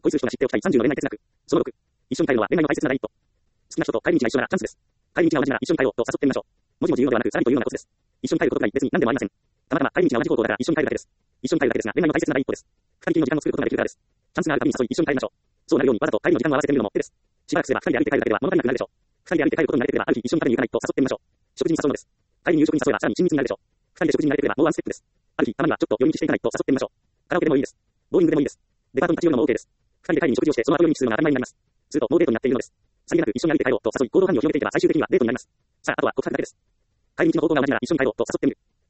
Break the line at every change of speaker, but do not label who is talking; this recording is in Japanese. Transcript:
恋する人が知っておきたい30の恋愛哲学。その6。一緒に帰るのは恋愛の大切な第一歩。好きな人と帰り道が一緒ならチャンスです。帰り道が同じなら一緒に帰ろうと誘ってみましょう。文字も重要ではなく、さらりというのがコツです。一緒に帰ることぐらい別に何でもありません。たまたま帰り道が同じ方向だから一緒に帰るだけです。一緒に帰るだけですが、恋愛の大切な第一歩です。二人きりの時間を作ることができるからです。チャンスがあるたびに誘い一緒に帰りましょう。そうなるようにわざと帰りの時間を合わせてみるのも手です。しばらくすれば二人で歩いて帰るだけでは物足りなくなるでしょう。二人で歩いて帰ることに慣れてくれば、ある日一緒に食べに行かないと誘ってみましょう。食事に誘うのです。帰りに夕食に誘えばさらに親密になるでしょう。二人で食事に慣れてくればもうワンステップです。ある日、たまにはちょっと寄り道していかないと誘ってみましょう。カラオケでもいいです。ボーイングでもいいです。デパートに立ち寄るのも OK です。二人で帰りに食事をして、その後寄り道するのが当たり前になります。すると、もうデートになっているのです。さりげなく一緒に歩いて帰ろうと誘い、行動範囲を広げていけば最終的にはデートになります。さあ、あとは告白だけです。帰り道の方向が同じなら一緒に帰ろうと誘ってみる。